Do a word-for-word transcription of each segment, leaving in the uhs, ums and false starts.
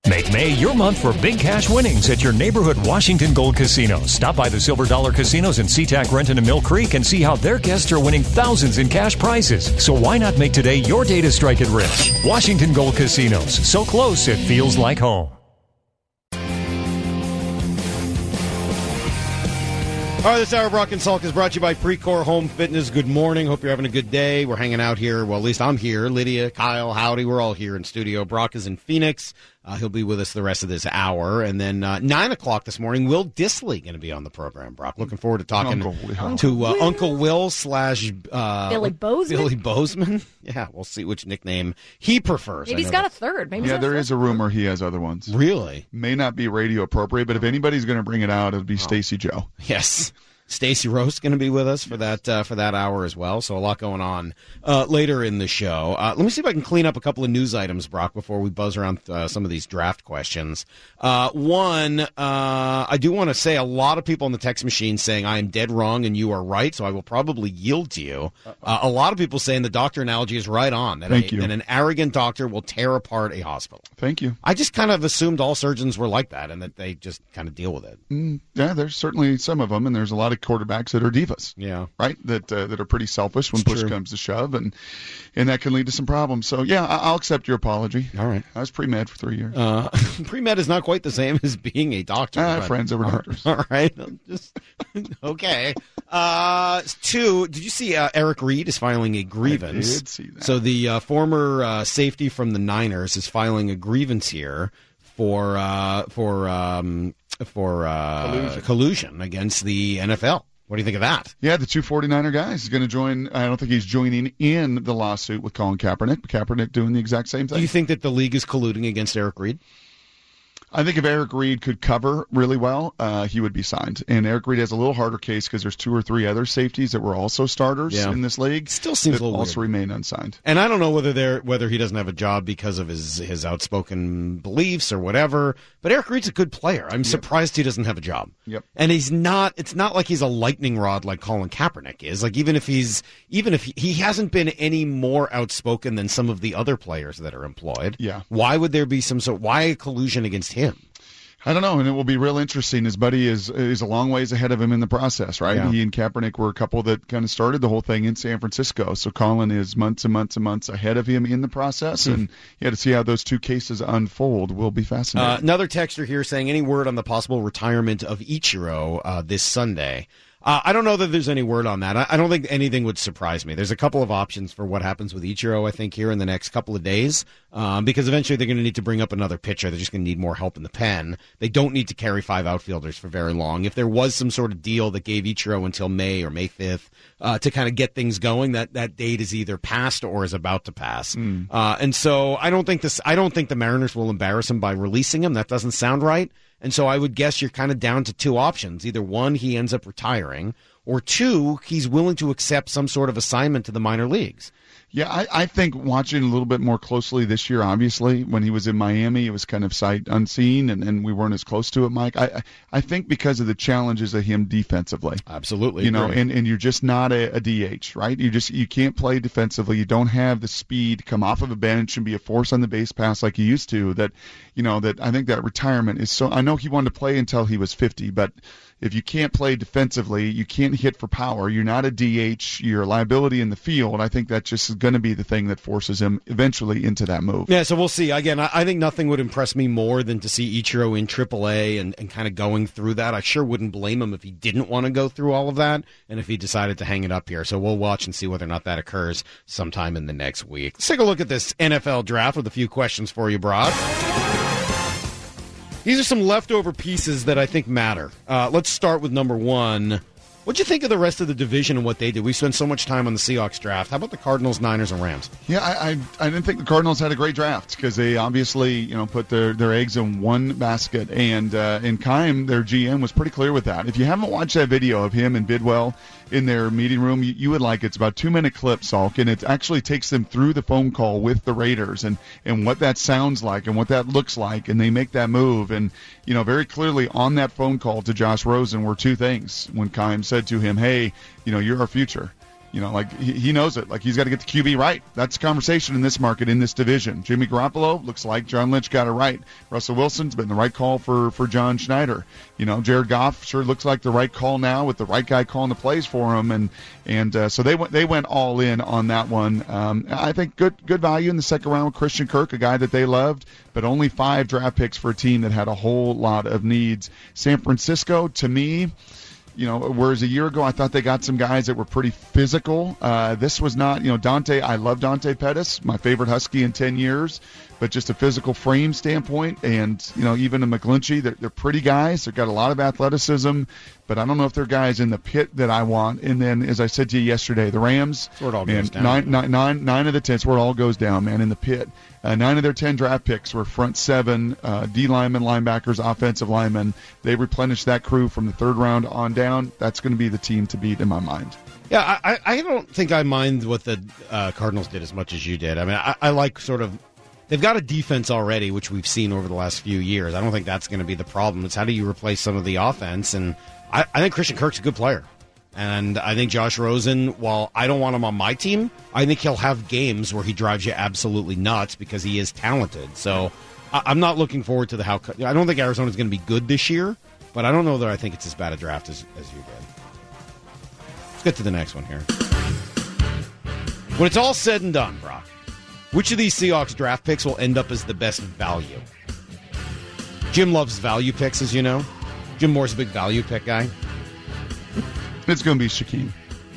Make May your month for big cash winnings at your neighborhood Washington Gold casinos. Stop by the Silver Dollar Casinos in SeaTac, Renton, and Mill Creek and see how their guests are winning thousands in cash prizes. So why not make today your day to strike it rich? Washington Gold Casinos. So close, it feels like home. All right, this hour of Brock and Salk is brought to you by Precor Home Fitness. Good morning. Hope you're having a good day. We're hanging out here. Well, at least I'm here. Lydia, Kyle, Howdy, we're all here in studio. Brock is in Phoenix. Uh, he'll be with us the rest of this hour. And then uh, nine o'clock this morning, Will Disley going to be on the program, Brock. Looking forward to talking Uncle Will. to uh, Uncle Will slash uh, Billy Bozeman. Billy Bozeman. Yeah, we'll see which nickname he prefers. Maybe he's got a third. Maybe Yeah, there is a rumor he has other ones. Really? May not be radio appropriate, but if anybody's going to bring it out, it'll be Stacy Joe. Yes. Stacey Roast going to be with us for that uh, for that hour as well. So a lot going on uh, later in the show. Uh, let me see if I can clean up a couple of news items, Brock, before we buzz around uh, some of these draft questions. Uh, one, uh, I do want to say a lot of people on the text machine saying I am dead wrong and you are right, so I will probably yield to you. Uh, a lot of people saying the doctor analogy is right on. That, Thank a, you. that an arrogant doctor will tear apart a hospital. Thank you. I just kind of assumed all surgeons were like that and that they just kind of deal with it. Mm, yeah, there's certainly some of them, and there's a lot of quarterbacks that are divas. Yeah. Right? That uh, that are pretty selfish when It's push true. comes to shove, and and that can lead to some problems. So, yeah, I- I'll accept your apology. All right. I was pre-med for three years. Uh, pre-med is not quite the same as being a doctor. Ah, but- friends over doctors. All right. Just okay. Uh, two, did you see uh, Eric Reed is filing a grievance? I did see that. So the uh, former uh, safety from the Niners is filing a grievance here for uh, for um, for uh, Collusion. collusion against the N F L. What do you think of that? Yeah, the two forty-niner guys is going to join. I don't think he's joining in the lawsuit with Colin Kaepernick. Kaepernick doing the exact same Do thing. you think that the league is colluding against Eric Reed? I think if Eric Reed could cover really well, uh, he would be signed. And Eric Reed has a little harder case because there's two or three other safeties that were also starters Yeah. in this league. Still seems that a little also weird. remain unsigned. And I don't know whether they're whether he doesn't have a job because of his his outspoken beliefs or whatever. But Eric Reed's a good player. I'm surprised he doesn't have a job. Yep. And he's not. It's not like he's a lightning rod like Colin Kaepernick is. Like even if he's even if he, he hasn't been any more outspoken than some of the other players that are employed. Yeah. Why would there be some sort? Why collusion against him? I don't know, and it will be real interesting. His buddy is is a long ways ahead of him in the process, right? Yeah. He and Kaepernick were a couple that kind of started the whole thing in San Francisco. So Colin is months and months and months ahead of him in the process, and yeah, to see how those two cases unfold will be fascinating. Uh, another texter here saying any word on the possible retirement of Ichiro uh, this Sunday. Uh, I don't know that there's any word on that. I, I don't think anything would surprise me. There's a couple of options for what happens with Ichiro, I think, here in the next couple of days, um, because eventually they're going to need to bring up another pitcher. They're just going to need more help in the pen. They don't need to carry five outfielders for very long. If there was some sort of deal that gave Ichiro until May or May fifth uh, to kind of get things going, that, that date is either passed or is about to pass. Mm. Uh, and so I don't think this. I don't think the Mariners will embarrass him by releasing him. That doesn't sound right. And so I would guess you're kind of down to two options. Either one, he ends up retiring, or two, he's willing to accept some sort of assignment to the minor leagues. Yeah, I, I think watching a little bit more closely this year, obviously, when he was in Miami, it was kind of sight unseen, and, and we weren't as close to it, Mike. I I think because of the challenges of him defensively. Absolutely. You know, agree. and, and you're just not a, a D H, right? You just you can't play defensively. You don't have the speed, come off of a bench and be a force on the base pass like you used to. That, you know, that I think that retirement is so. I know he wanted to play until he was fifty, but if you can't play defensively, you can't hit for power. You're not a D H. You're a liability in the field. I think that's just going to be the thing that forces him eventually into that move. Yeah, so we'll see. Again, I, I think nothing would impress me more than to see Ichiro in triple A and, and kind of going through that. I sure wouldn't blame him if he didn't want to go through all of that and if he decided to hang it up here. So we'll watch and see whether or not that occurs sometime in the next week. Let's take a look at this N F L draft with a few questions for you, Brock. These are some leftover pieces that I think matter. Uh, let's start with number one. What'd you think of the rest of the division and what they did? We spent so much time on the Seahawks draft. How about the Cardinals, Niners, and Rams? Yeah, I, I I didn't think the Cardinals had a great draft because they obviously you know put their, their eggs in one basket, and uh, and Keim, their G M, was pretty clear with that. If you haven't watched that video of him and Bidwell in their meeting room, you, you would like it. It's about a two minute clip, Salk, and it actually takes them through the phone call with the Raiders and and what that sounds like and what that looks like, and they make that move. And you know very clearly on that phone call to Josh Rosen were two things when Keim said to him, "Hey, you know you're our future." You know, like he, he knows it. Like he's got to get the Q B right. That's the conversation in this market, in this division. Jimmy Garoppolo looks like John Lynch got it right. Russell Wilson's been the right call for, for John Schneider. You know, Jared Goff sure looks like the right call now with the right guy calling the plays for him. And and uh, so they went they went all in on that one. Um, I think good good value in the second round with Christian Kirk, a guy that they loved, but only five draft picks for a team that had a whole lot of needs. San Francisco, to me, you know, whereas a year ago I thought they got some guys that were pretty physical. Uh, this was not, you know, Dante, I love Dante Pettis, my favorite Husky in ten years, but just a physical frame standpoint. And, you know, even a McGlinchey, they're, they're pretty guys. They've got a lot of athleticism, but I don't know if they're guys in the pit that I want. And then, as I said to you yesterday, the Rams, that's where it all goes down. Nine, nine, nine, nine of the ten, that's where it all goes down, man, in the pit. Uh, nine of their ten draft picks were front seven, uh, D linemen, linebackers, offensive linemen. They replenished that crew from the third round on down. That's going to be the team to beat in my mind. Yeah, I, I don't think I mind what the uh, Cardinals did as much as you did. I mean, I, I like sort of, they've got a defense already, which we've seen over the last few years. I don't think that's going to be the problem. It's how do you replace some of the offense? And I, I think Christian Kirk's a good player. And I think Josh Rosen, while I don't want him on my team, I think he'll have games where he drives you absolutely nuts because he is talented. So I, I'm not looking forward to the how. I don't think Arizona's going to be good this year, but I don't know that I think it's as bad a draft as, as you did. Let's get to the next one here. When it's all said and done, Brock, which of these Seahawks draft picks will end up as the best value? Jim loves value picks, as you know. Jim Moore's a big value pick guy. It's going to be Shaquem.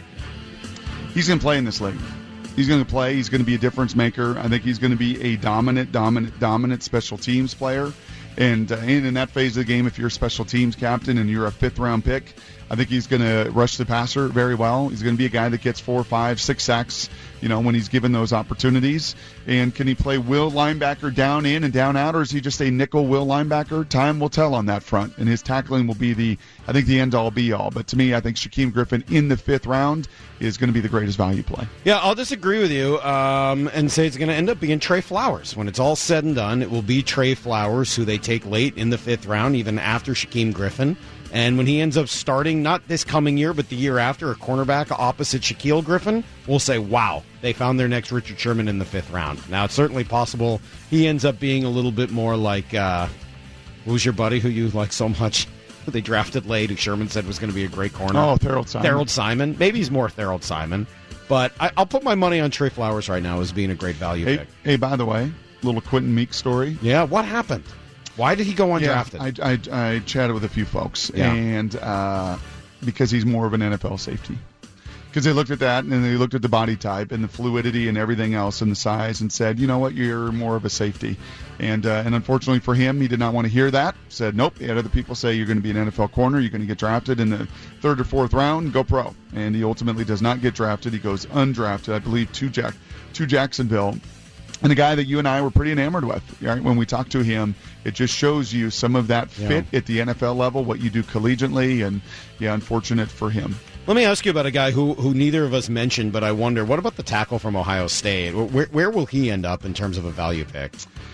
He's going to play in this league. He's going to play. He's going to be a difference maker. I think he's going to be a dominant, dominant, dominant special teams player. And, uh, and in that phase of the game, if you're a special teams captain and you're a fifth-round pick, I think he's going to rush the passer very well. He's going to be a guy that gets four, five, six sacks, you know, when he's given those opportunities. And can he play will linebacker down in and down out, or is he just a nickel will linebacker? Time will tell on that front, and his tackling will be the, I think, the end-all, be-all. But to me, I think Shaquem Griffin in the fifth round is going to be the greatest value play. Yeah, I'll disagree with you um, and say it's going to end up being Trey Flowers. When it's all said and done, it will be Trey Flowers, who they take late in the fifth round, even after Shaquem Griffin. And when he ends up starting, not this coming year, but the year after, a cornerback opposite Shaquille Griffin, we'll say, wow, they found their next Richard Sherman in the fifth round. Now, it's certainly possible he ends up being a little bit more like, uh, who's your buddy who you like so much? Who they drafted late, who Sherman said was going to be a great corner. Oh, Thorold Simon. Thorold Simon. Maybe he's more Thorold Simon. But I, I'll put my money on Trey Flowers right now as being a great value hey, pick. Hey, by the way, little Quentin Meek story. Yeah, what happened? Why did he go undrafted? Yeah, I, I, I chatted with a few folks, yeah. and uh, because he's more of an N F L safety. Because they looked at that, and they looked at the body type and the fluidity and everything else and the size and said, you know what, you're more of a safety. And uh, and unfortunately for him, he did not want to hear that. Said, nope. He had other people say, you're going to be an N F L corner. You're going to get drafted in the third or fourth round. Go pro. And he ultimately does not get drafted. He goes undrafted, I believe, to, Jack, to Jacksonville. And a guy that you and I were pretty enamored with, right? When we talked to him, it just shows you some of that fit yeah. at the N F L level, what you do collegiately, and, yeah, unfortunate for him. Let me ask you about a guy who, who neither of us mentioned, but I wonder, what about the tackle from Ohio State? Where, where will he end up in terms of a value pick?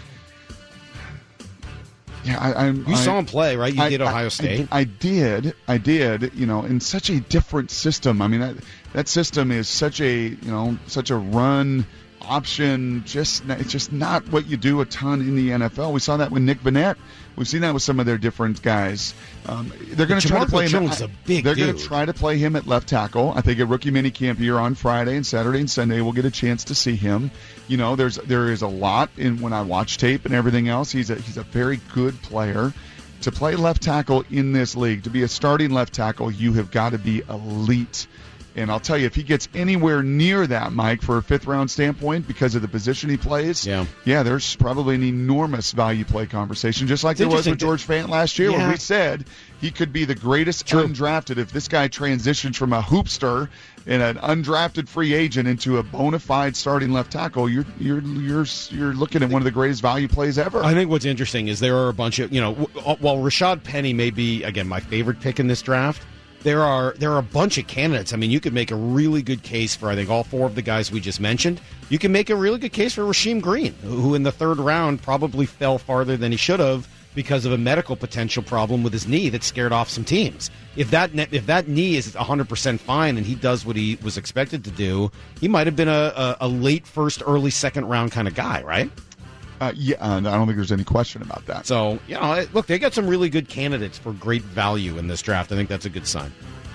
Yeah, I, I, you I, saw him play, right? You I, did Ohio I, State. I, I did, I did. You know, in such a different system. I mean, that that system is such a you know such a run option. Just it's just not what you do a ton in the N F L. We saw that with Nick Vannett. We've seen that with some of their different guys. Um, they're going to try to play him. Jones is a big they're dude. going to try to play him at left tackle. I think at rookie minicamp here on Friday and Saturday and Sunday we'll get a chance to see him. You know, there's there is a lot in when I watch tape and everything else. He's a he's a very good player. To play left tackle in this league, to be a starting left tackle, you have got to be elite. And I'll tell you, if he gets anywhere near that, Mike, for a fifth-round standpoint, because of the position he plays, yeah, yeah there's probably an enormous value play conversation, just like it's there was with George Fant last year, yeah. where we said he could be the greatest True. undrafted. If this guy transitions from a hoopster and an undrafted free agent into a bona fide starting left tackle, you're you're you're you're looking at one of the greatest value plays ever. I think what's interesting is there are a bunch of, you know, while Rashad Penny may be, again, my favorite pick in this draft, There are there are a bunch of candidates. I mean, you could make a really good case for, I think, all four of the guys we just mentioned. You can make a really good case for Rasheem Green, who in the third round probably fell farther than he should have because of a medical potential problem with his knee that scared off some teams. If that if that knee is one hundred percent fine and he does what he was expected to do, he might have been a, a, a late first, early second round kind of guy, right? Uh, yeah, uh, I don't think there's any question about that. So, you know, look, they got some really good candidates for great value in this draft. I think that's a good sign.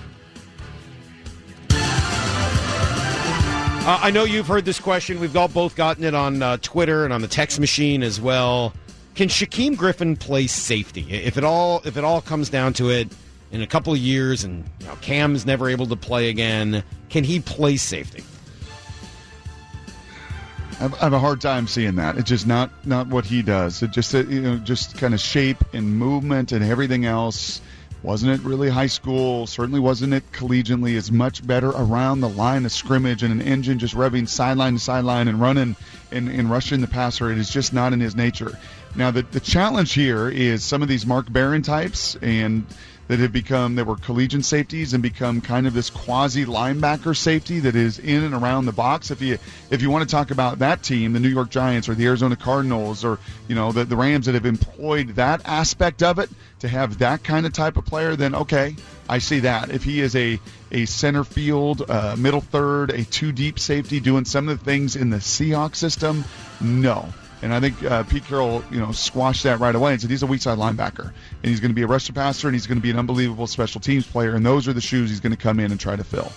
Uh, I know you've heard this question. We've all both gotten it on uh, Twitter and on the text machine as well. Can Shaquem Griffin play safety? If it all if it all comes down to it, in a couple of years, and you know, Cam's never able to play again, can he play safety? I have a hard time seeing that. It's just not, not what he does. It just, you know, just kind of shape and movement and everything else. Wasn't it really high school? Certainly wasn't it collegiately. It's much better around the line of scrimmage and an engine just revving sideline to sideline and running and, and rushing the passer. It is just not in his nature. Now, the, the challenge here is some of these Mark Barron types and that have become, that were collegiate safeties and become kind of this quasi linebacker safety that is in and around the box. If you if you want to talk about that team, the New York Giants or the Arizona Cardinals or, you know, the, the Rams that have employed that aspect of it to have that kind of type of player, then okay, I see that. If he is a, a center field, uh, middle third, a two deep safety doing some of the things in the Seahawks system, no. And I think uh, Pete Carroll, you know, squashed that right away and said he's a weak side linebacker. And he's going to be a rusher passer, and he's going to be an unbelievable special teams player. And those are the shoes he's going to come in and try to fill.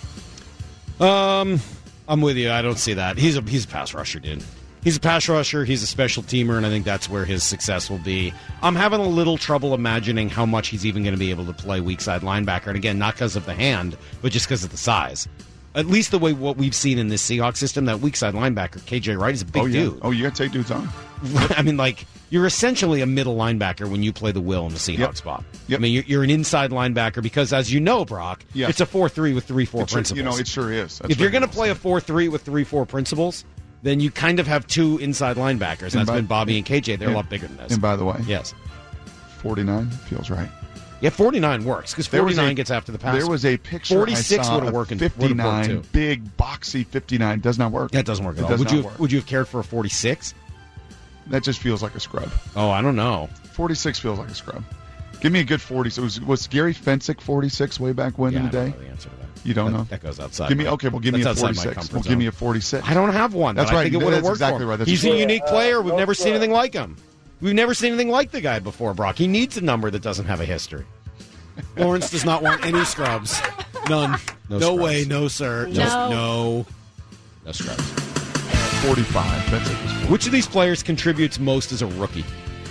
Um, I'm with you. I don't see that. He's a he's a pass rusher, dude. He's a pass rusher. He's a special teamer, and I think that's where his success will be. I'm having a little trouble imagining how much he's even going to be able to play weak side linebacker. And again, not because of the hand, but just because of the size. At least the way what we've seen in this Seahawks system, that weak side linebacker, K J Wright, is a big oh, yeah. dude. Oh, you got to take dudes on. I mean, like, you're essentially a middle linebacker when you play the will in the Seahawks yep. spot. Yep. I mean, you're, you're an inside linebacker because, as you know, Brock, yes. it's a four three with three four it's principles. You know, it sure is. That's if you're going to play a four three with three four principles, then you kind of have two inside linebackers. And that's by, been Bobby and K J. They're and, a lot bigger than this. And by the way, yes, forty-nine feels right. Yeah, forty-nine works because forty-nine a, gets after the pass. There was a picture forty-six I saw would have worked. fifty-nine, big, boxy fifty-nine. Does not work. That doesn't work at it all. Does would not you work. Would you have cared for a forty-six? That just feels like a scrub. Oh, I don't know. forty-six feels like a scrub. Give me a good forty. So was, was Gary Fensick forty-six way back when yeah, in the day? I don't know the answer to that. You don't that, know? That goes outside. Give me okay. Well, give me a forty-six. Well, give me a forty-six. I don't have one. That's but right. I think it would have worked exactly for him. right. That's He's right. a unique player. We've Uh, never no seen scrub. anything like him. We've never seen anything like the guy before, Brock. He needs a number that doesn't have a history. Lawrence does not want any scrubs. None. No, no way. No, sir. No. Just no. No scrubs. forty-five. That's it. Which of these players contributes most as a rookie?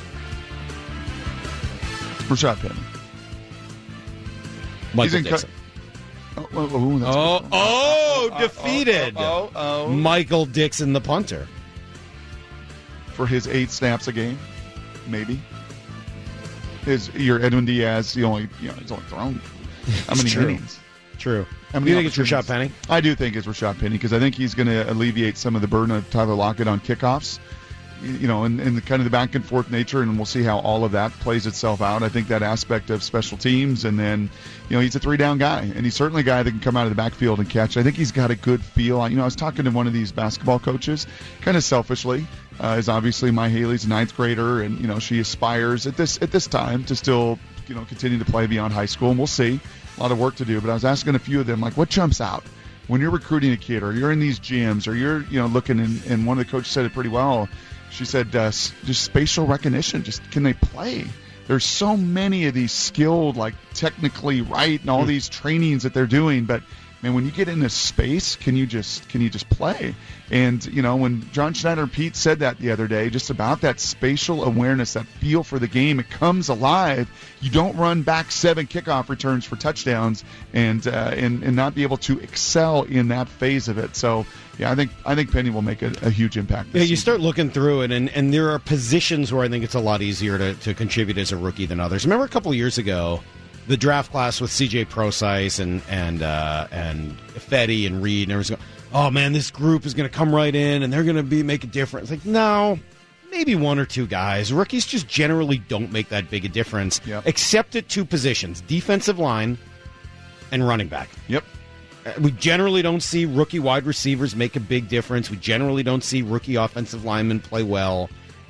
Rashad Penny. Michael in Dixon. Co- oh, oh, oh, that's Oh, good. oh, Uh, defeated. Oh, oh, oh. Michael Dixon, the punter. For his eight snaps a game, maybe. His your Edwin Diaz, the only you know he's only thrown how many true. innings? True. How Do many you think it's Rashad opportunities? Penny? I do think it's Rashad Penny because I think he's going to alleviate some of the burden of Tyler Lockett on kickoffs. You know, and, and the kind of the back and forth nature, and we'll see how all of that plays itself out. I think that aspect of special teams, and then, you know, he's a three-down guy, and he's certainly a guy that can come out of the backfield and catch. I think he's got a good feel. You know, I was talking to one of these basketball coaches, kind of selfishly, uh, is obviously my Haley's a ninth grader, and, you know, she aspires at this at this time to still, you know, continue to play beyond high school, and we'll see. A lot of work to do, but I was asking a few of them, like, what jumps out when you're recruiting a kid, or you're in these gyms, or you're, you know, looking, and, and one of the coaches said it pretty well. She said, uh, just spatial recognition. Just can they play? There's so many of these skilled, like technically right, and all these trainings that they're doing. But man, when you get into space, can you just can you just play? And you know, when John Schneider and Pete said that the other day, just about that spatial awareness, that feel for the game, it comes alive. You don't run back seven kickoff returns for touchdowns and uh, and and not be able to excel in that phase of it. So. Yeah, I think I think Penny will make a, a huge impact. Yeah, you season. start looking through it, and, and there are positions where I think it's a lot easier to, to contribute as a rookie than others. Remember a couple of years ago, the draft class with C J Prosise and and uh, and Fetty and Reed, and everyone's going, oh man, this group is going to come right in, and they're going to be make a difference. Like, no, maybe one or two guys. Rookies just generally don't make that big a difference, Yep. except at two positions: defensive line and running back. Yep. We generally don't see rookie wide receivers make a big difference. We generally don't see rookie offensive linemen play well.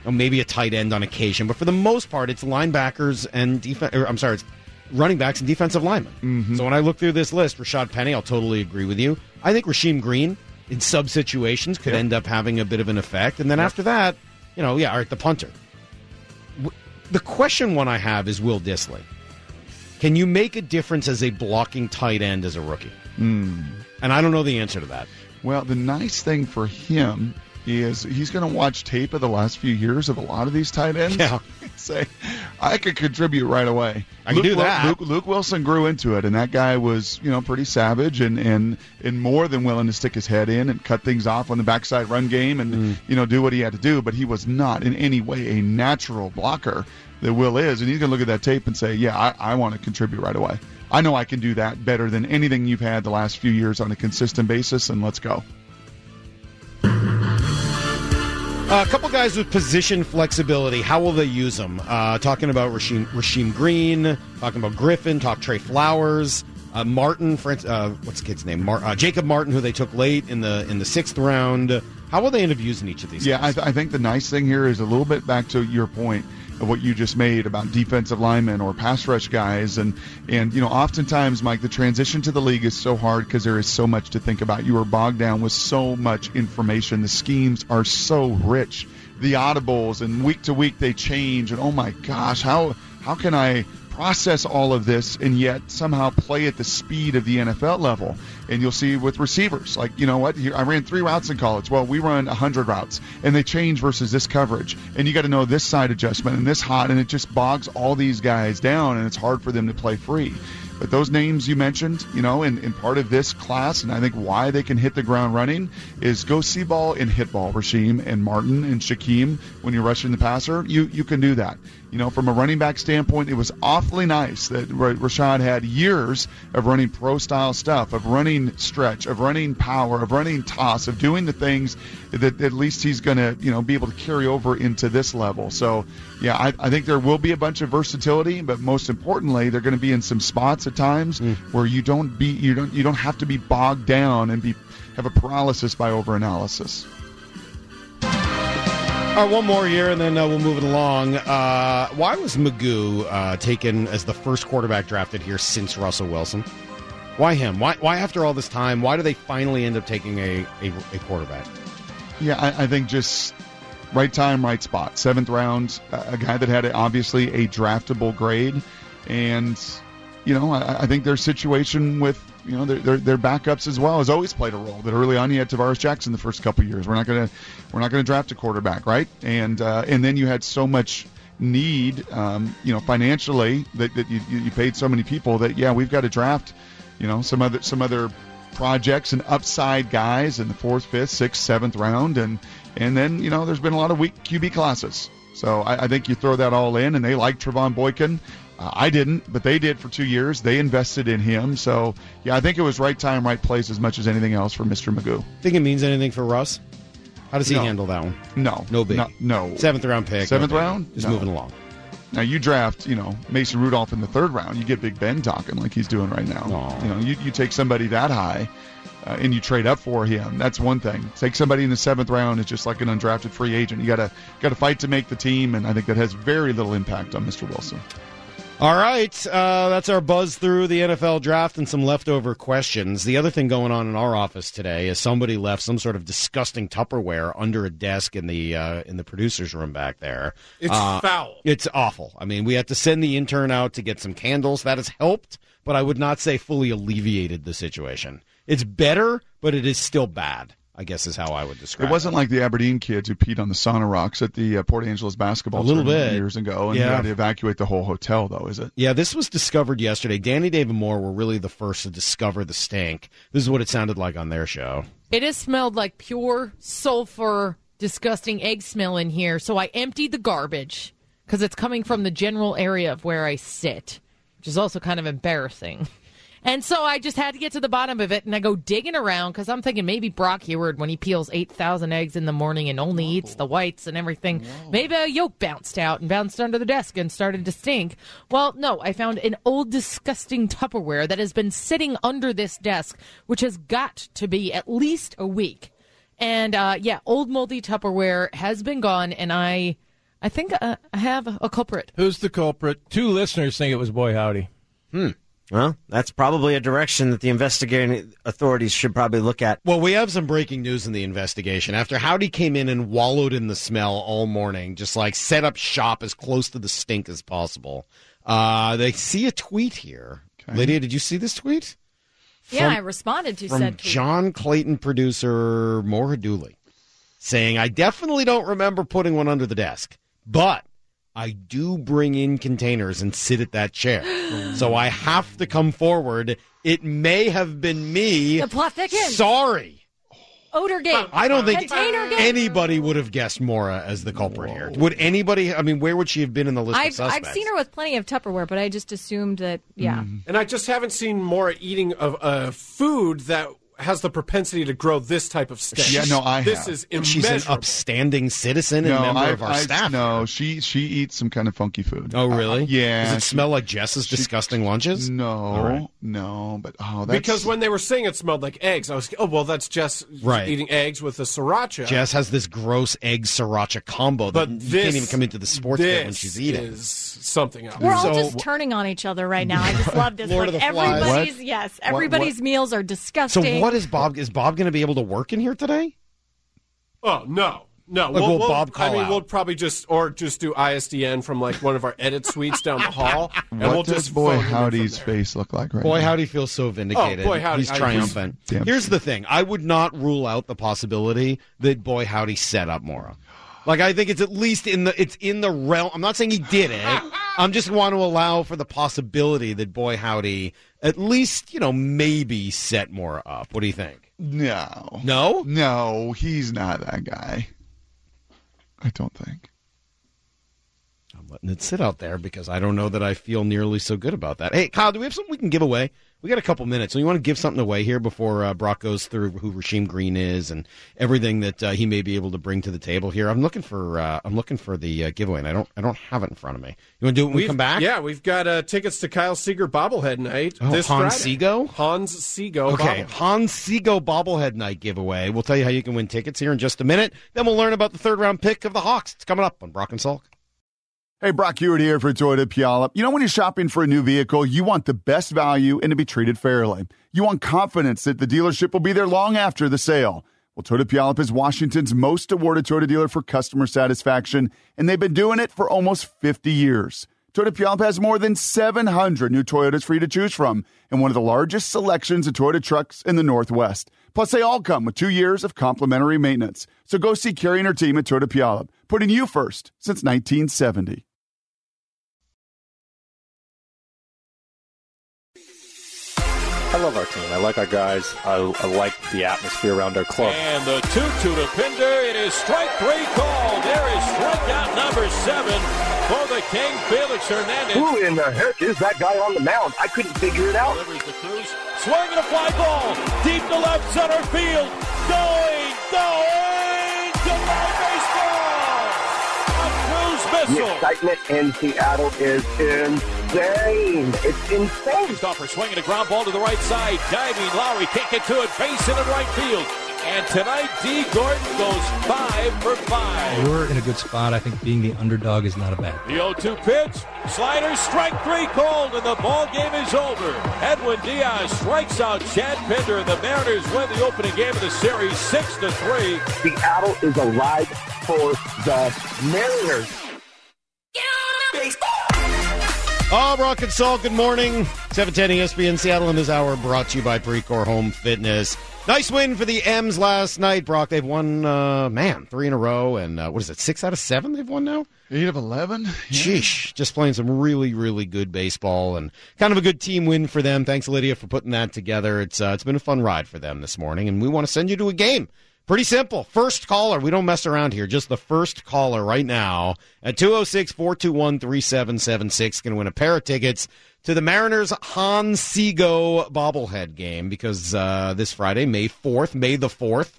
know, maybe a tight end on occasion, but for the most part, it's linebackers and defense. I'm sorry, it's running backs and defensive linemen. Mm-hmm. So when I look through this list, Rashad Penny, I'll totally agree with you. I think Rasheem Green in sub situations could yep. end up having a bit of an effect, and then yep. after that, you know, yeah, all right, the punter. The question one I have is Will Dissly. Can you make a difference as a blocking tight end as a rookie? Mm. And I don't know the answer to that. Well, the nice thing for him is he's going to watch tape of the last few years of a lot of these tight ends. Yeah. Say, I could contribute right away. I can Luke, do that. Luke, Luke Wilson grew into it, and that guy was, you know, pretty savage and, and, and more than willing to stick his head in and cut things off on the backside run game and, mm. you know, do what he had to do. But he was not in any way a natural blocker that Will is. And he's going to look at that tape and say, yeah, I, I want to contribute right away. I know I can do that better than anything you've had the last few years on a consistent basis, and let's go. Uh, a couple guys with position flexibility. How will they use them? Uh, talking about Rasheem, Rasheem Green, talking about Griffin, talk Trey Flowers, uh, Martin. For, uh, what's the kid's name? Mar- uh, Jacob Martin, who they took late in the in the sixth round. How will they end up using each of these? Yeah, guys? I, th- I think the nice thing here is a little bit back to your point of what you just made about defensive linemen or pass rush guys. And, and you know, oftentimes, Mike, the transition to the league is so hard because there is so much to think about. You are bogged down with so much information. The schemes are so rich. The audibles, and week to week they change. And, oh, my gosh, how how can I process all of this and yet somehow play at the speed of the N F L level? And you'll see with receivers, like, you know what, I ran three routes in college. Well, we run one hundred routes, and they change versus this coverage. And you got to know this side adjustment and this hot, and it just bogs all these guys down, and it's hard for them to play free. But those names you mentioned, you know, in, in part of this class, and I think why they can hit the ground running is go see ball and hit ball, Rasheem and Martin and Shaquem. When you're rushing the passer, you, you can do that. You know, from a running back standpoint, it was awfully nice that Rashad had years of running pro-style stuff, of running stretch, of running power, of running toss, of doing the things that at least he's going to, you know, be able to carry over into this level. So, yeah, I, I think there will be a bunch of versatility, but most importantly, they're going to be in some spots at times mm. where you don't be, you don't, you don't have to be bogged down and be have a paralysis by overanalysis. All right, one more here, and then uh, we'll move it along. Uh, why was Magoo uh, taken as the first quarterback drafted here since Russell Wilson? Why him? Why why after all this time, why do they finally end up taking a, a, a quarterback? Yeah, I, I think just right time, right spot. Seventh round, a guy that had obviously a draftable grade. And, you know, I, I think their situation with, you know, their, their their backups as well has always played a role. That early on you had Tavares Jackson the first couple of years. We're not gonna we're not gonna draft a quarterback, right? And uh, and then you had so much need, um, you know, financially that, that you, you paid so many people that yeah, we've got to draft, you know, some other some other projects and upside guys in the fourth, fifth, sixth, seventh round, and and then you know there's been a lot of weak Q B classes. So I, I think you throw that all in, and they like Trevon Boykin. Uh, I didn't, but they did for two years. They invested in him. So, yeah, I think it was right time, right place as much as anything else for Mister Magoo. Think it means anything for Russ? How does he no. handle that one? No. No big. No. no. Seventh round pick. Seventh no round? Just no. moving along. Now, you draft, you know, Mason Rudolph in the third round. You get Big Ben talking like he's doing right now. Aww. You know, you, you take somebody that high uh, and you trade up for him. That's one thing. Take somebody in the seventh round is just like an undrafted free agent. You got to got to fight to make the team, and I think that has very little impact on Mister Wilson. All right, uh, that's our buzz through the N F L draft and some leftover questions. The other thing going on in our office today is somebody left some sort of disgusting Tupperware under a desk in the uh, in the producer's room back there. It's uh, foul. It's awful. I mean, we had to send the intern out to get some candles. That has helped, but I would not say fully alleviated the situation. It's better, but it is still bad, I guess is how I would describe it. It wasn't like the Aberdeen kids who peed on the sauna rocks at the uh, Port Angeles basketball a little tournament bit years ago, and yeah. you had to evacuate the whole hotel, though, is it? Yeah, this was discovered yesterday. Danny David Moore were really the first to discover the stink. This is what it sounded like on their show. It has smelled like pure sulfur, disgusting egg smell in here, so I emptied the garbage because it's coming from the general area of where I sit, which is also kind of embarrassing. And so I just had to get to the bottom of it, and I go digging around because I'm thinking maybe Brock Heward, when he peels eight thousand eggs in the morning and only Whoa. eats the whites and everything, Whoa. maybe a yolk bounced out and bounced under the desk and started to stink. Well, no, I found an old, disgusting Tupperware that has been sitting under this desk, which has got to be at least a week. And, uh, yeah, old moldy Tupperware has been gone, and I I think uh, I have a culprit. Who's the culprit? Two listeners think it was Boy Howdy. Hmm. Well, that's probably a direction that the investigating authorities should probably look at. Well, we have some breaking news in the investigation. After Howdy came in and wallowed in the smell all morning, just like set up shop as close to the stink as possible, uh, they see a tweet here. Okay. Lydia, did you see this tweet? Yeah, from, I responded to from said tweet. John Clayton producer Maura Dooley, saying, I definitely don't remember putting one under the desk, but I do bring in containers and sit at that chair. So I have to come forward. It may have been me. The plot thickens. Sorry. Odor game. I don't think Container game. anybody would have guessed Maura as the culprit Whoa. here. Would anybody? I mean, where would she have been in the list I've, of suspects? I've seen her with plenty of Tupperware, but I just assumed that, yeah. Mm. And I just haven't seen Maura eating of uh, food that has the propensity to grow this type of stench. Yeah, no, I This have. is immeasurable. She's an upstanding citizen and no, member I've, of our I've, staff. No, she she eats some kind of funky food. Oh, really? Uh, yeah. Does it smell like Jess's she, disgusting lunches? No, right. no, but oh, that's... Because when they were saying it smelled like eggs, I was, oh, well, that's Jess right. eating eggs with the sriracha. Jess has this gross egg sriracha combo that but you this, can't even come into the sports bit when she's eating. This is something else. We're all So- just turning on each other right now. I just love this. Lord like of the Flies. everybody's, What? yes, What- everybody's what? meals are So disgusting. what is Bob? Is Bob going to be able to work in here today? Oh, no. No, Like, will Bob call I mean, out? we'll probably just, or just do I S D N from like one of our edit suites down the hall, and What we'll does just Boy phone him in from Howdy's there. face look like right Boy, now? Howdy feels so vindicated. Oh, Boy Howdy, He's I- triumphant. Damn Here's straight. the thing. I would not rule out the possibility that Boy Howdy set up Maura. Like, I think it's at least in the it's in the realm. I'm not saying he did it. I'm just want to allow for the possibility that Boy Howdy at least, you know, maybe set Maura up. What do you think? No. No? No, he's not that guy. I don't think. I'm letting it sit out there because I don't know that I feel nearly so good about that. Hey, Kyle, do we have something we can give away? We got a couple minutes. So you want to give something away here before uh, Brock goes through who Rasheem Green is and everything that uh, he may be able to bring to the table here? I'm looking for uh, I'm looking for the uh, giveaway, and I don't I don't have it in front of me. You want to do it when we We've- come back? Yeah, we've got uh, tickets to Kyle Seager bobblehead night Oh, this Hans Friday. Seago? Hans Seago. Okay, bobblehead. Hans Seago bobblehead night giveaway. We'll tell you how you can win tickets here in just a minute. Then we'll learn about the third round pick of the Hawks. It's coming up on Brock and Salk. Hey, Brock Hewitt here for Toyota Puyallup. You know, when you're shopping for a new vehicle, you want the best value and to be treated fairly. You want confidence that the dealership will be there long after the sale. Well, Toyota Puyallup is Washington's most awarded Toyota dealer for customer satisfaction, and they've been doing it for almost fifty years. Toyota Puyallup has more than seven hundred new Toyotas for you to choose from and one of the largest selections of Toyota trucks in the Northwest. Plus, they all come with two years of complimentary maintenance. So go see Carrie and her team at Toyota Puyallup, putting you first since nineteen seventy. I love our team. I like our guys. I, I like the atmosphere around our club. And the two two to Pinder. It is strike three called. There is strikeout number seven for the King, Felix Hernandez. Who in the heck is that guy on the mound? I couldn't figure it out. Delivers the Cruz. Swinging a fly ball. Deep to left center field. Going, going to my baseball. A Cruz The missile. excitement in Seattle is insane. It's insane. Stoffer swinging a ground ball to the right side. Diving Lowry can't get to it. Base in the right field. And tonight, D. Gordon goes five for five. We're in a good spot. I think being the underdog is not a bad thing. The oh two pitch. Slider, strike three called, and the ball game is over. Edwin Diaz strikes out Chad Pinder, and the Mariners win the opening game of the series six to three. Seattle is alive for the Mariners. Oh, Brock and Salt, good morning. seven ten E S P N Seattle in this hour brought to you by Precor Home Fitness. Nice win for the M's last night, Brock. They've won, uh, man, three in a row. And uh, what is it, six out of seven they've won now? Eight of eleven? Yeah. Sheesh. Just playing some really, really good baseball and kind of a good team win for them. Thanks, Lydia, for putting that together. It's uh, It's been a fun ride for them this morning, and we want to send you to a game. Pretty simple. First caller. We don't mess around here. Just the first caller right now at two oh six, four two one, three seven seven six. Going to win a pair of tickets to the Mariners Hans Seago bobblehead game because uh, this Friday, May fourth, May the fourth,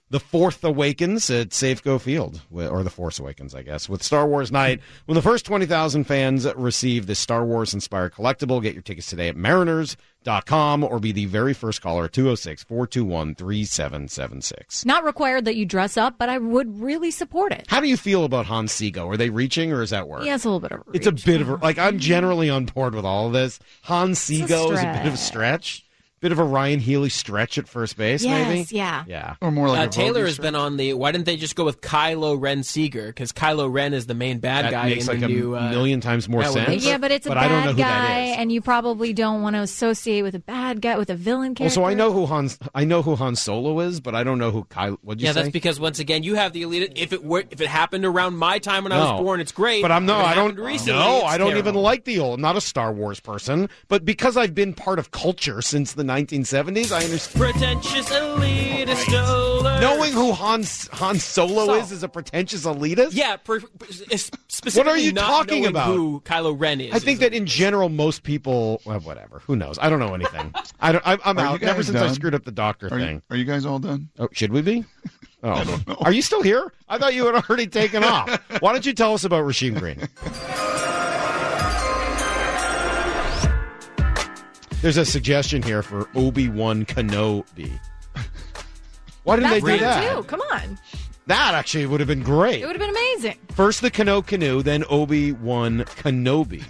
The Fourth Awakens at Safeco Field, or The Force Awakens, I guess, with Star Wars Night. When the first twenty thousand fans receive this Star Wars-inspired collectible, get your tickets today at mariners dot com or be the very first caller at two oh six, four two one, three seven seven six. Not required that you dress up, but I would really support it. How do you feel about Han Solo? Are they reaching, or is that work? Yeah, it's a little bit of a reach. It's a bit of a, like, I'm generally on board with all of this. Han Solo is a bit of a stretch. Bit of a Ryan Healy stretch at first base, yes, maybe? yeah. Yeah. Or more like uh, a Taylor has stretch. been on the, why didn't they just go with Kylo Ren Seeger? Because Kylo Ren is the main bad That guy makes in like the a new... Uh, million times more that would- sense. Yeah, but it's a But I don't know bad who that guy, is. and you probably don't want to associate with a bad guy, with a villain character. Also, I know who Han. I know who Han Solo is, but I don't know who Kylo. What'd you Yeah, say? that's because, once again, you have the elite... If it were, if it happened around my time when I No. was born, it's great. But I'm no, If it I don't. happened Recently, no, it's I don't terrible. even like the old. I'm not a Star Wars person, but because I've been part of culture since the nineteen seventies, I understand. Pretentious elitist stoler. Knowing who Han Han Solo So- is is a pretentious elitist. Yeah, per, per, specifically What are you not talking knowing about? who Kylo Ren is. I think is that in general, most people, well, whatever. Who knows? I don't know anything. I don't, I'm, I'm Are you out. Ever guys since I done? screwed up the doctor Are thing. you, are you guys all done? Oh, should we be? Oh, are you still here? I thought you had already taken off. Why don't you tell us about Rasheem Green? There's a suggestion here for Obi-Wan Kenobi. Why didn't That's they do great, that? too. Come on. That actually would have been great. It would have been amazing. First the Kano Canoe, then Obi-Wan Kenobi.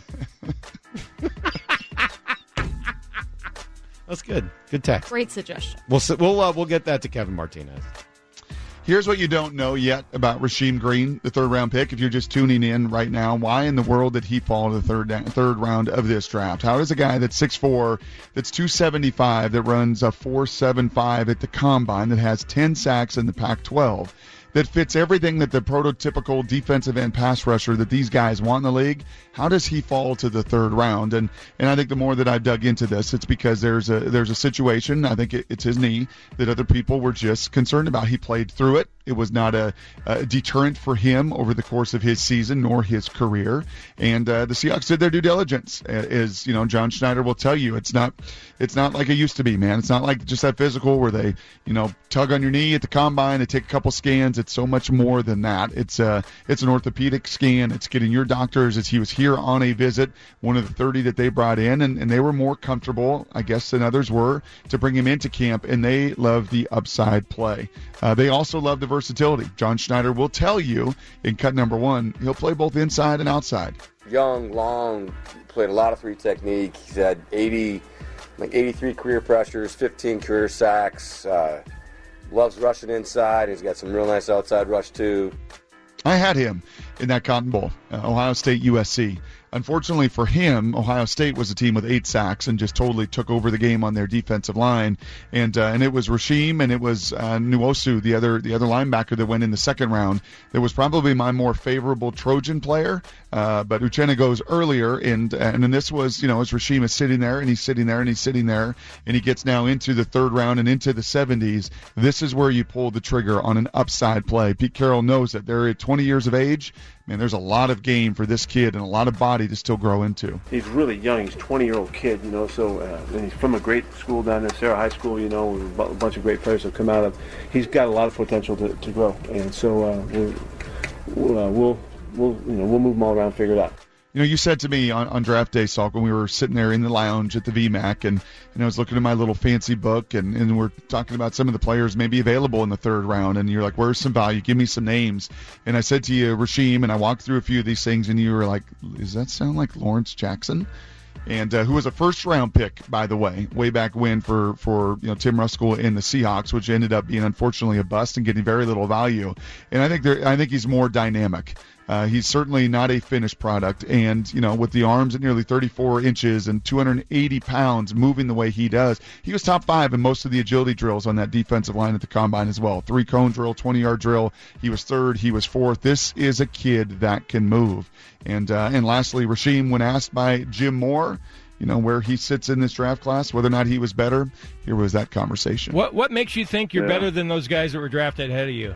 That's good. Good text. Great suggestion. We'll s- we'll uh, we'll get that to Kevin Martinez. Here's what you don't know yet about Rasheem Green, the third round pick. If you're just tuning in right now, why in the world did he fall to the third third round of this draft? How does a guy that's six foot four, that's two seventy-five, that runs a four seventy-five at the combine, that has ten sacks in the Pac twelve, that fits everything that the prototypical defensive end pass rusher that these guys want in the league, how does he fall to the third round? And and I think the more that I've dug into this, it's because there's a there's a situation, I think it, it's his knee, that other people were just concerned about. He played through it. It was not a, a deterrent for him over the course of his season nor his career. And uh, the Seahawks did their due diligence. As you know, John Schneider will tell you, it's not it's not like it used to be, man. It's not like just that physical where they, you know, tug on your knee at the combine, they take a couple scans. It's so much more than that. It's uh it's an orthopedic scan. It's getting your doctors. It's he was here on a visit, one of the thirty that they brought in, and, and they were more comfortable, I guess, than others were to bring him into camp, and they love the upside play. Uh, they also love the versatility. John Schneider will tell you in cut number one, he'll play both inside and outside. Young, long, played a lot of three technique. He's had eighty, like eighty-three career pressures, fifteen career sacks. Uh, loves rushing inside. He's got some real nice outside rush too. I had him in that Cotton Bowl, uh, Ohio State U S C. Unfortunately for him, Ohio State was a team with eight sacks and just totally took over the game on their defensive line. And uh, and it was Rasheem and it was uh, Nwosu, the other the other linebacker that went in the second round. That was probably my more favorable Trojan player. Uh, but Uchenna goes earlier, and and then this was, you know, as Rasheem is sitting there and he's sitting there and he's sitting there, and he gets now into the third round and into the seventies. This is where you pull the trigger on an upside play. Pete Carroll knows that they're at twenty years of age. Man, there's a lot of game for this kid and a lot of body to still grow into. He's really young. He's a twenty-year-old kid, you know, so uh, and he's from a great school down there, Sarah High School, you know, with a bu- bunch of great players have come out of. He's got a lot of potential to, to grow, and so uh, we'll, we'll, uh, we'll, we'll, you know, we'll move him all around, figure it out. You know, you said to me on, on draft day, Salk, when we were sitting there in the lounge at the V MAC, and, and I was looking at my little fancy book, and, and we're talking about some of the players maybe available in the third round, and you're like, where's some value? Give me some names. And I said to you, Rasheem, and I walked through a few of these things, and you were like, does that sound like Lawrence Jackson? And uh, who was a first-round pick, by the way, way back when for, for you know Tim Ruskell in the Seahawks, which ended up being, unfortunately, a bust and getting very little value. And I think there, I think he's more dynamic. Uh, he's certainly not a finished product, and you know, with the arms at nearly thirty-four inches and two hundred eighty pounds, moving the way he does, he was top five in most of the agility drills on that defensive line at the combine as well. Three cone drill, twenty yard drill. He was third. He was fourth. This is a kid that can move. And uh, and lastly, Rasheem, when asked by Jim Moore, you know, where he sits in this draft class, whether or not he was better, here was that conversation. What what makes you think you're Yeah. better than those guys that were drafted ahead of you?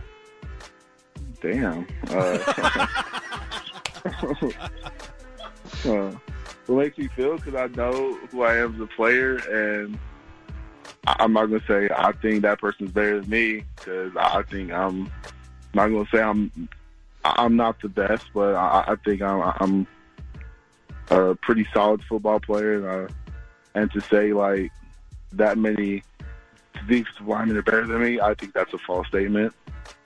Damn. Uh, uh, what makes me feel? Because I know who I am as a player, and I'm not going to say I think that person's better than me because I think I'm not going to say I'm I'm not the best, but I, I think I'm, I'm a pretty solid football player. And, uh, and to say, like, that many defensive linemen are better than me, I think that's a false statement.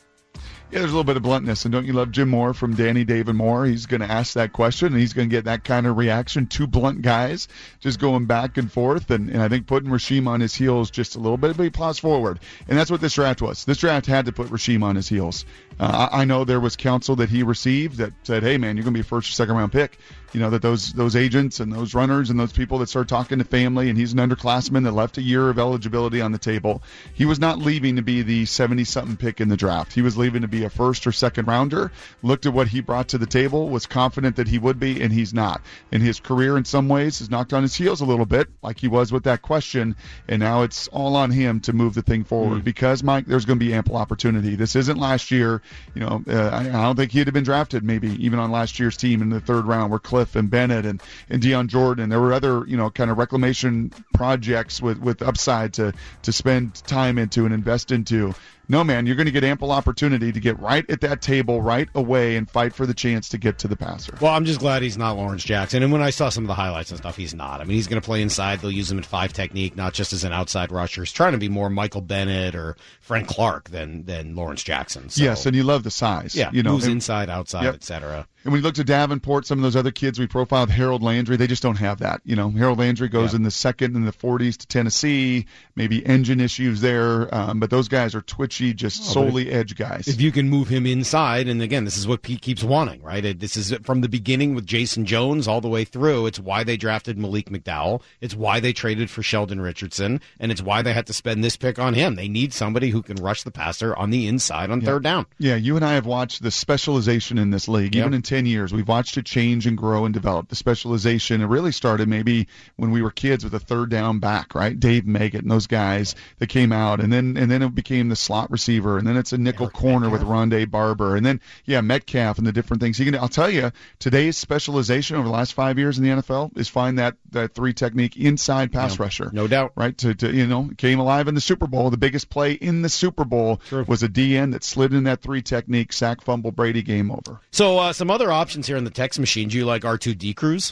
Yeah, there's a little bit of bluntness. And don't you love Jim Moore from Danny David Moore? He's going to ask that question, and he's going to get that kind of reaction. Two blunt guys just going back and forth. And, and I think putting Rasheem on his heels just a little bit, but he plows forward. And that's what this draft was. This draft had to put Rasheem on his heels. Uh, I, I know there was counsel that he received that said, hey, man, you're going to be a first or second round pick. You know, that those those agents and those runners and those people that start talking to family, and he's an underclassman that left a year of eligibility on the table. He was not leaving to be the seventy-something pick in the draft. He was leaving to be a first or second rounder, looked at what he brought to the table, was confident that he would be, and he's not. And his career in some ways has knocked on his heels a little bit, like he was with that question, and now it's all on him to move the thing forward. Mm. Because, Mike, there's going to be ample opportunity. This isn't last year. You know, uh, I, I don't think he'd have been drafted maybe even on last year's team in the third round where Cliff and Bennett and, and Deion Jordan. There were other, you know, kind of reclamation projects with, with upside to, to spend time into and invest into. No, man, you're going to get ample opportunity to get right at that table right away and fight for the chance to get to the passer. Well, I'm just glad he's not Lawrence Jackson. And when I saw some of the highlights and stuff, he's not. I mean, he's going to play inside. They'll use him at five technique, not just as an outside rusher. He's trying to be more Michael Bennett or Frank Clark than than Lawrence Jackson. So, yes, and you love the size. Yeah, you know, moves and, inside, outside, yep. et cetera. And when you look to Davenport, some of those other kids we profiled, Harold Landry, they just don't have that. You know, Harold Landry goes yeah. in the second in the forties to Tennessee, maybe engine issues there, um, but those guys are twitchy, just oh, solely if, edge guys. If you can move him inside, and again, this is what Pete keeps wanting, right? It, this is from the beginning with Jason Jones all the way through. It's why they drafted Malik McDowell. It's why they traded for Sheldon Richardson, and it's why they had to spend this pick on him. They need somebody who can rush the passer on the inside on yeah. third down. Yeah, you and I have watched the specialization in this league, yep. even in ten years. We've watched it change and grow and develop. The specialization, it really started maybe when we were kids with a third down back, right? Dave Meggett and those guys that came out, and then and then it became the slot receiver, and then it's a nickel Eric corner Metcalf. With Rondé Barber, and then, yeah, Metcalf and the different things. You can, I'll tell you, today's specialization over the last five years in the N F L is find that, that three technique inside pass yeah, rusher. No doubt. Right? To, to you know, came alive in the Super Bowl. The biggest play in the Super Bowl True. Was a D N that slid in that three technique, sack, fumble, Brady, game over. So uh, some other options here in the text machine. Do you like R two D Cruz?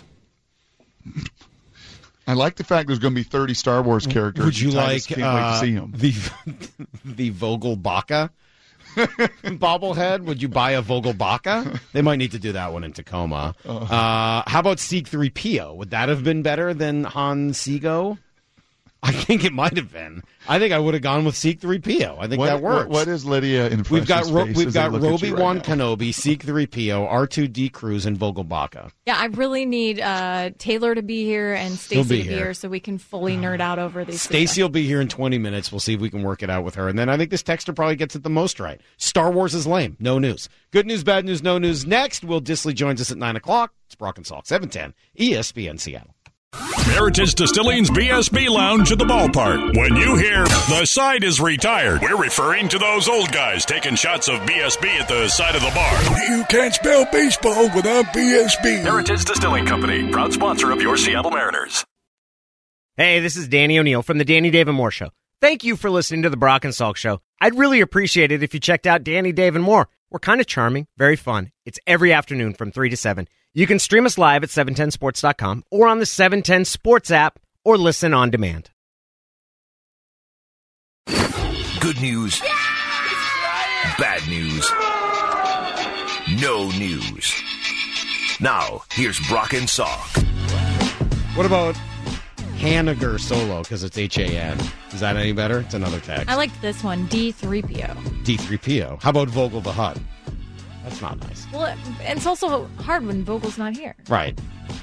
I like the fact there's going to be thirty Star Wars characters. Would you Titus like can't wait to see him. Uh, the the Vogel Baca bobblehead? Would you buy a Vogel Baca? They might need to do that one in Tacoma. Uh, how about C three P O? Would that have been better than Han Sego? I think it might have been. I think I would have gone with Seek three P O. I think what, that works. What, what is Lydia in We've got Ro- face we've got Roby-Wan right Kenobi, Seek three P O, R two D Cruz, and Vogel Baca. Yeah, I really need uh, Taylor to be here and Stacy to be here. here so we can fully nerd out over these. Stacy will be here in twenty minutes. We'll see if we can work it out with her. And then I think this texter probably gets it the most right. Star Wars is lame. No news. Good news, bad news, no news. Next, Will Dissly joins us at nine o'clock. It's Brock and Salk, seven ten, E S P N Seattle. Heritage Distilling's B S B Lounge at the ballpark. When you hear the side is retired, we're referring to those old guys taking shots of B S B at the side of the bar. You can't spell baseball without B S B. Heritage Distilling Company, proud sponsor of your Seattle Mariners. Hey, this is Danny O'Neill from the Danny Dave and More Show. Thank you for listening to the Brock and Salk Show. I'd really appreciate it if you checked out Danny, Dave, and More. We're kind of charming, very fun. It's every afternoon from three to seven. You can stream us live at seven ten sports dot com or on the seven ten Sports app or listen on demand. Good news. Bad news. No news. Now, here's Brock and Salk. What about Haniger Solo, because it's H A N? Is that any better? It's another text. I liked this one, D three P O. D three P O. How about Vogel the Hutt? That's not nice. Well, it's also hard when Vogel's not here. Right.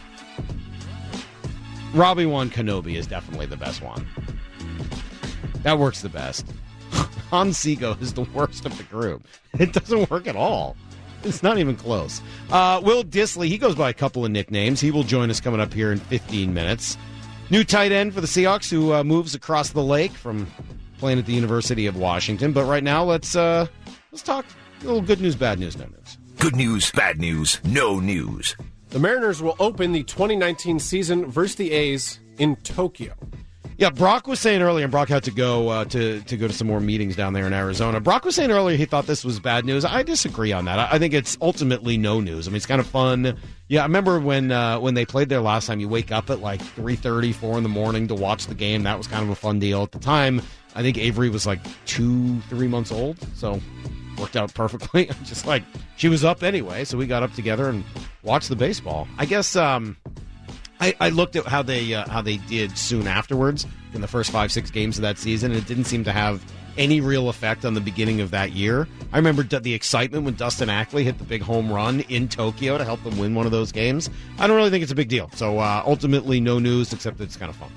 Roby-Wan Kenobi is definitely the best one. That works the best. Han Sego is the worst of the group. It doesn't work at all. It's not even close. Uh, Will Dissly, he goes by a couple of nicknames. He will join us coming up here in fifteen minutes. New tight end for the Seahawks who uh, moves across the lake from playing at the University of Washington. But right now, let's uh, let's talk a little good news, bad news, no news. Good news, bad news, no news. The Mariners will open the twenty nineteen season versus the A's in Tokyo. Yeah, Brock was saying earlier, and Brock had to go uh, to to go to some more meetings down there in Arizona. Brock was saying earlier he thought this was bad news. I disagree on that. I, I think it's ultimately no news. I mean, it's kind of fun. Yeah, I remember when uh, when they played there last time. You wake up at like three thirty, four in the morning to watch the game. That was kind of a fun deal at the time. I think Avery was like two, three months old, so worked out perfectly. Just like she was up anyway, so we got up together and watched the baseball. I guess. Um, I, I looked at how they uh, how they did soon afterwards in the first five, six games of that season, and it didn't seem to have any real effect on the beginning of that year. I remember the excitement when Dustin Ackley hit the big home run in Tokyo to help them win one of those games. I don't really think it's a big deal. So uh, ultimately, no news, except that it's kind of fun.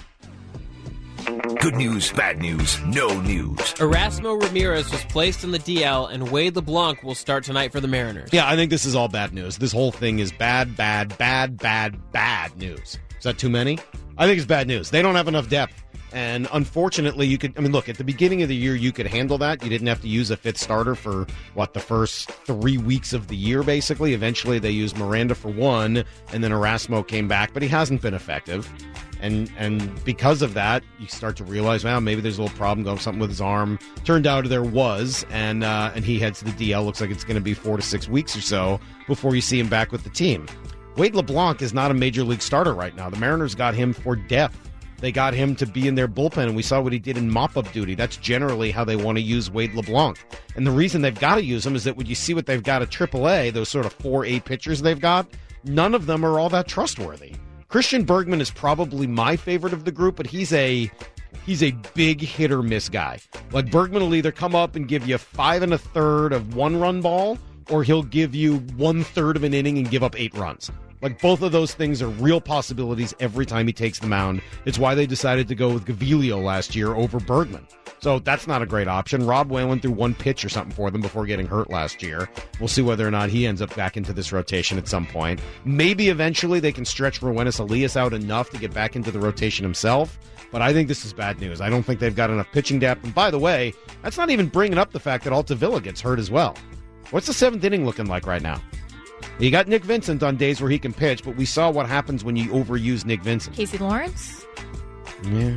Good news, bad news, no news. Erasmo Ramirez was placed in the D L, and Wade LeBlanc will start tonight for the Mariners. Yeah, I think this is all bad news. This whole thing is bad, bad, bad, bad, bad news. Is that too many? I think it's bad news. They don't have enough depth. And unfortunately, you could, I mean, look, at the beginning of the year, you could handle that. You didn't have to use a fifth starter for, what, the first three weeks of the year, basically. Eventually, they used Miranda for one, and then Erasmo came back, but he hasn't been effective. And and because of that, you start to realize, well, maybe there's a little problem going, something with his arm. Turned out there was, and uh, and he heads to the D L. Looks like it's going to be four to six weeks or so before you see him back with the team. Wade LeBlanc is not a major league starter right now. The Mariners got him for depth. They got him to be in their bullpen, and we saw what he did in mop-up duty. That's generally how they want to use Wade LeBlanc. And the reason they've got to use him is that when you see what they've got at triple A, those sort of four A pitchers they've got, none of them are all that trustworthy. Christian Bergman is probably my favorite of the group, but he's a he's a big hit or miss guy. Like, Bergman will either come up and give you five and a third of one run ball, or he'll give you one third of an inning and give up eight runs. Like, both of those things are real possibilities every time he takes the mound. It's why they decided to go with Gaviglio last year over Bergman. So that's not a great option. Rob Whalen threw one pitch or something for them before getting hurt last year. We'll see whether or not he ends up back into this rotation at some point. Maybe eventually they can stretch Rowenis Elias out enough to get back into the rotation himself. But I think this is bad news. I don't think they've got enough pitching depth. And by the way, that's not even bringing up the fact that Altavilla gets hurt as well. What's the seventh inning looking like right now? You got Nick Vincent on days where he can pitch, but we saw what happens when you overuse Nick Vincent. Casey Lawrence? Yeah.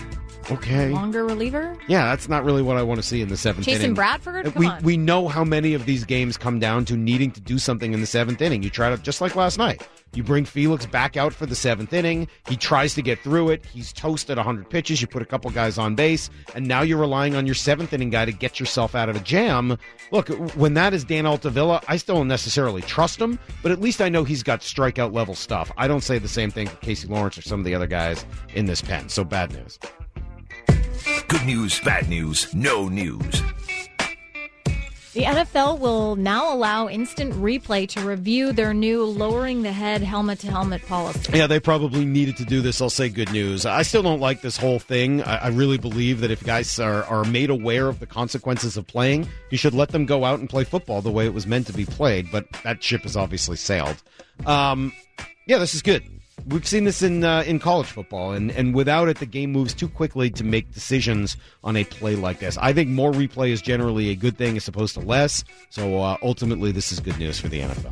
Okay. Longer reliever? Yeah, that's not really what I want to see in the seventh Jason inning. Bradford? Come we, on. We know how many of these games come down to needing to do something in the seventh inning. You try to, just like last night, you bring Felix back out for the seventh inning. He tries to get through it. He's toasted one hundred pitches. You put a couple guys on base, and now you're relying on your seventh inning guy to get yourself out of a jam. Look, when that is Dan Altavilla, I still don't necessarily trust him, but at least I know he's got strikeout level stuff. I don't say the same thing for Casey Lawrence or some of the other guys in this pen. So bad news. Good news, bad news, no news. The N F L will now allow instant replay to review their new lowering the head helmet-to-helmet policy. Yeah, they probably needed to do this. I'll say good news. I still don't like this whole thing. I, I really believe that if guys are, are made aware of the consequences of playing, you should let them go out and play football the way it was meant to be played, but that ship has obviously sailed. Um, yeah, this is good. We've seen this in uh, in college football, and, and without it, the game moves too quickly to make decisions on a play like this. I think more replay is generally a good thing as opposed to less, so uh, ultimately this is good news for the N F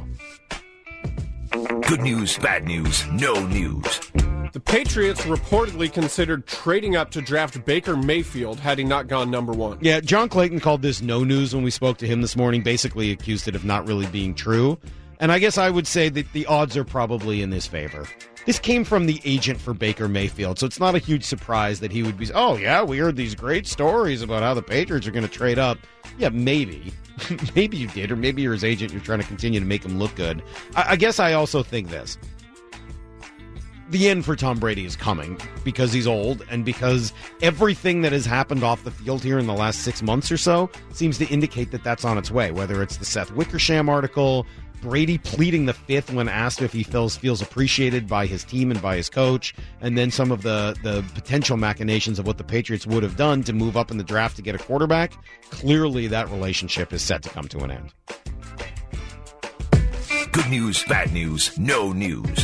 L. Good news, bad news, no news. The Patriots reportedly considered trading up to draft Baker Mayfield had he not gone number one. Yeah, John Clayton called this no news when we spoke to him this morning, basically accused it of not really being true. And I guess I would say that the odds are probably in his favor. This came from the agent for Baker Mayfield, so it's not a huge surprise that he would be, oh, yeah, we heard these great stories about how the Patriots are going to trade up. Yeah, maybe. Maybe you did, or maybe you're his agent, you're trying to continue to make him look good. I, I guess I also think this. The end for Tom Brady is coming because he's old and because everything that has happened off the field here in the last six months or so seems to indicate that that's on its way, whether it's the Seth Wickersham article, Brady pleading the fifth when asked if he feels feels appreciated by his team and by his coach, and then some of the, the potential machinations of what the Patriots would have done to move up in the draft to get a quarterback. Clearly, that relationship is set to come to an end. Good news, bad news, no news.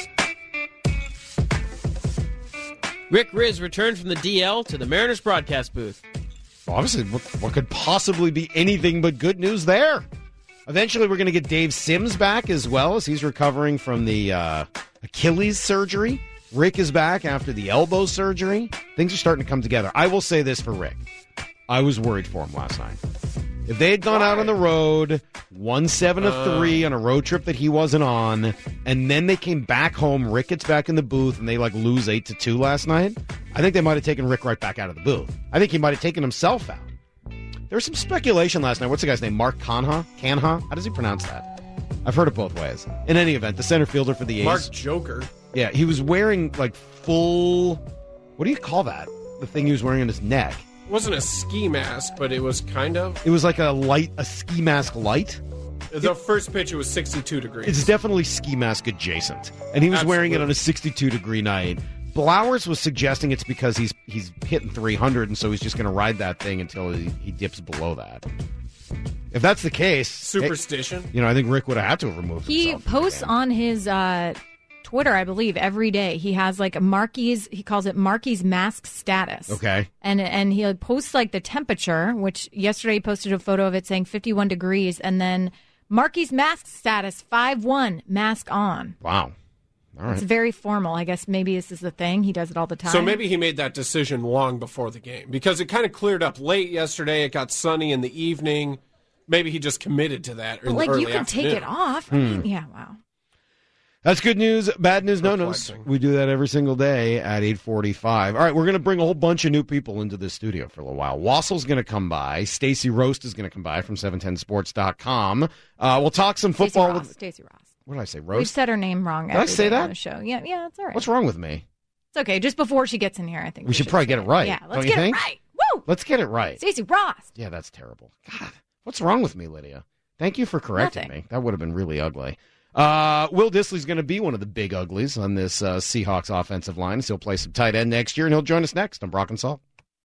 Rick Riz returned from the D L to the Mariners broadcast booth. Obviously, what, what could possibly be anything but good news there? Eventually, we're going to get Dave Sims back as well as he's recovering from the uh, Achilles surgery. Rick is back after the elbow surgery. Things are starting to come together. I will say this for Rick. I was worried for him last night. If they had gone out on the road, won seven of three on a road trip that he wasn't on, and then they came back home, Rick gets back in the booth, and they like lose eight to two last night, I think they might have taken Rick right back out of the booth. I think he might have taken himself out. There was some speculation last night. What's the guy's name? Mark Canha? Canha? How does he pronounce that? I've heard it both ways. In any event, the center fielder for the A's. Mark Joker. Yeah, he was wearing like full, what do you call that? The thing he was wearing on his neck. It wasn't a ski mask, but it was kind of. It was like a light, a ski mask light. The it, first pitch, it was sixty-two degrees. It's definitely ski mask adjacent. And he was Absolutely. wearing it on a sixty-two degree night. Blowers was suggesting it's because he's he's hitting three hundred, and so he's just going to ride that thing until he, he dips below that. If that's the case... Superstition. It, you know, I think Rick would have had to have removed he himself. He posts on his... Uh, Twitter, I believe, every day. He has like a Marky's, he calls it Marky's mask status. Okay. And and he posts like the temperature, which yesterday he posted a photo of it saying fifty-one degrees, and then Marky's mask status, five one, mask on. Wow. All right. It's very formal. I guess maybe this is the thing. He does it all the time. So maybe he made that decision long before the game because it kind of cleared up late yesterday. It got sunny in the evening. Maybe he just committed to that. But in like the early you could afternoon. take it off. Hmm. I mean, yeah, wow. That's good news, bad news, no-nos. We do that every single day at eight forty-five. All right, we're going to bring a whole bunch of new people into the studio for a little while. Wassel's going to come by. Stacey Roast is going to come by from seven ten sports dot com. Uh, we'll talk some football. Stacey Ross. with Stacey Ross. What did I say, We've Roast? said her name wrong. Did I say that? On the show. Yeah, yeah, it's all right. What's wrong with me? It's okay. Just before she gets in here, I think We, should, probably get it right. Yeah, don't let's you get think? it right. Woo! Let's get it right. Stacey Ross. Yeah, that's terrible. God, what's wrong with me, Lydia? Thank you for correcting Nothing. me. That would have been really ugly. Uh, Will Dissly's going to be one of the big uglies on this uh, Seahawks offensive line. So he'll play some tight end next year, and he'll join us next on Brock and Salt.